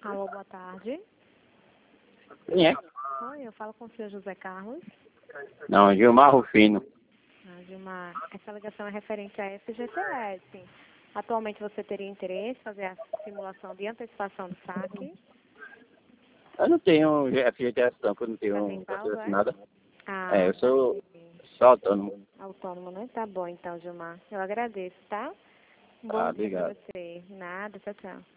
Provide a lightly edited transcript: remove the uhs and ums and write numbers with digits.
Alô, boa tarde. Quem é? Oi, eu falo com o senhor José Carlos. Não, Gilmar Rufino. Gilmar, essa ligação é referente à FGTS. Atualmente você teria interesse em fazer a simulação de antecipação do saque? Eu não tenho FGTS não, porque eu não Já tenho tem saldo, carteira assinada. Ah, Eu sou entendi. só autônomo. Autônomo, né? Tá bom então, Gilmar. Eu agradeço, tá? Um Ah, bom dia pra obrigado. você. Nada, tchau, tchau.